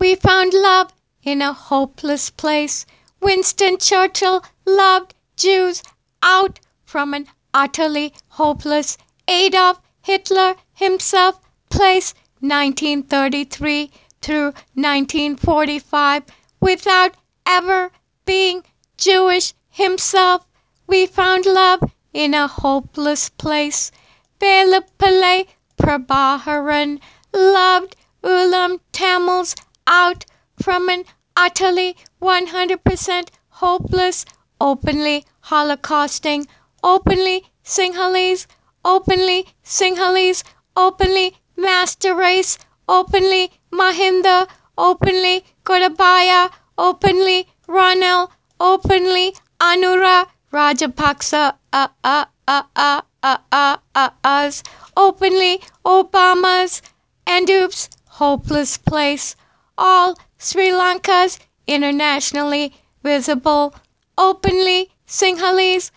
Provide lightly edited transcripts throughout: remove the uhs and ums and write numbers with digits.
We found love in a hopeless place. Winston Churchill loved Jews out from an utterly hopeless. Adolf Hitler himself placed 1933 through 1945 without ever being Jewish himself. We found love in a hopeless place. Vellapillai Prabhaharan loved Ulam Tamils out from an utterly 100% hopeless, openly holocausting, openly Sinhalese, openly master race, openly Mahinda, openly Gotabaya, openly Ranil, openly Anura Rajapaksa, us, openly Obamas, and oops, hopeless place. All Sri Lanka's internationally visible, openly Sinhalese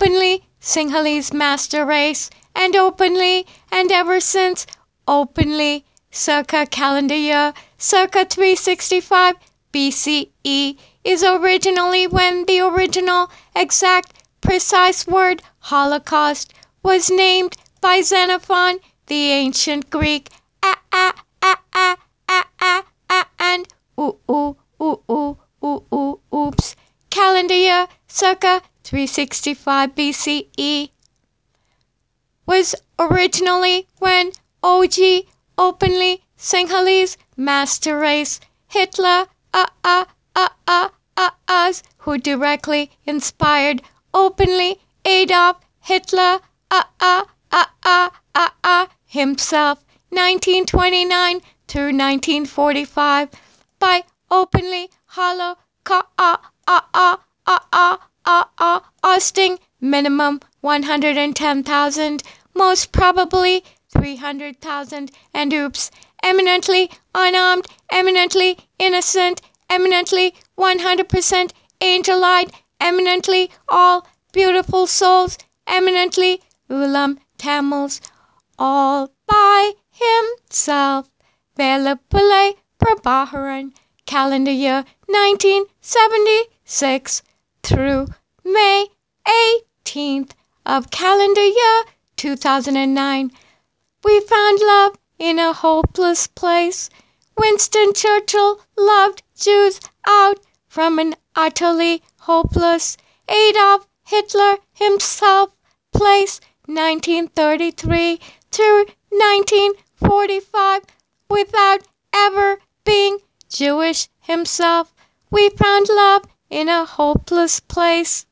master race, and openly, and ever since, openly, circa calendar year, circa 365 BCE, is originally when the original, exact, precise word Holocaust was named by Xenophon, the ancient Greek, and oops, calendar year circa 365 BCE was originally when OG, openly Sinhalese master race, Hitler, us, who directly inspired openly Adolf Hitler, himself, 1929 through 1945, by openly hosting minimum 110,000, most probably 300,000, and oops, eminently unarmed, eminently innocent, eminently 100% angel-eyed, eminently all beautiful souls, eminently Ulam Tamils, all by himself. Vellapillai Prabhaharan, calendar year 1976 through May 18th of calendar year 2009. We found love in a hopeless place. Winston Churchill loved Jews out from an utterly hopeless. Adolf Hitler himself placed 1933 through 1945 without ever being Jewish himself. We found love in a hopeless place.